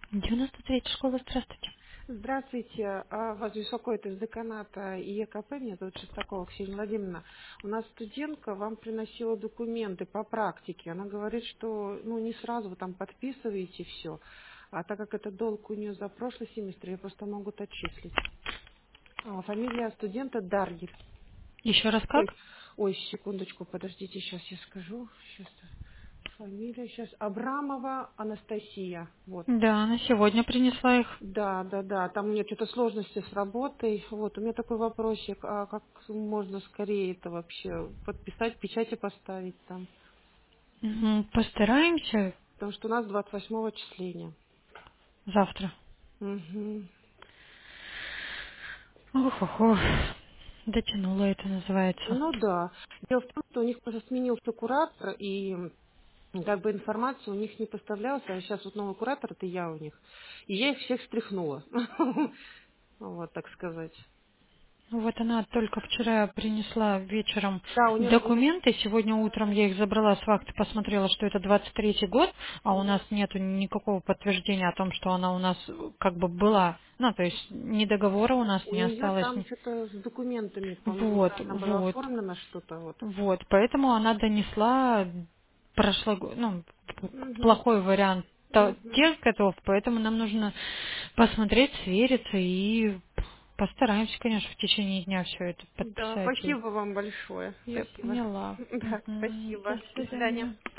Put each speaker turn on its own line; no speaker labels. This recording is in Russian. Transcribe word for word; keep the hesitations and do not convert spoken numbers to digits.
девяносто третья школа, здравствуйте.
Здравствуйте, а, вас беспокоит из деканата ИЕКП, меня зовут Шестакова Ксения Владимировна. У нас студентка вам приносила документы по практике. Она говорит, что ну, не сразу вы там подписываете все, а так как это долг у нее за прошлый семестр, ее просто могут отчислить. А, фамилия студента Дарьев.
Еще раз
Ой,
как?
ой, секундочку, подождите, сейчас я скажу. Сейчас фамилия, сейчас Абрамова Анастасия. Вот.
Да, она сегодня принесла их.
Да, да, да, там у нее что-то сложности с работой. Вот, у меня такой вопросик, а как можно скорее это вообще подписать, печати поставить там?
Мгм, постараемся
Потому что у нас двадцать восьмого числения.
завтра.
Мгм.
Ох, ох, ох. Дотянула это называется.
Ну да. Дело в том, что у них просто сменился куратор, и м, как бы информация у них не поставлялась, а сейчас вот новый куратор, это я у них. И я их всех стряхнула. Вот, так сказать.
Ну вот она только вчера принесла вечером
Да, у нее
документы. Сегодня утром я их забрала с вахты, посмотрела, что это двадцать третий год, а у нас нету никакого подтверждения о том, что она у нас э, как бы была. Ну, то есть ни договора у нас
у
не
нее
осталось.
там
ни-
что-то с документами, по-моему,
Вот,
неправильно было
вот.
оформлено что-то. Вот.
Вот, поэтому она донесла прошлого, ну,
Мгм.
плохой вариант то-
Мгм.
тех готов, поэтому нам нужно посмотреть, свериться и постараемся, конечно, в течение дня все это
Да,
подписать. И
спасибо вам большое.
я
Спасибо.
поняла.
Да,
Мгм. До
спасибо. До свидания.
свидания.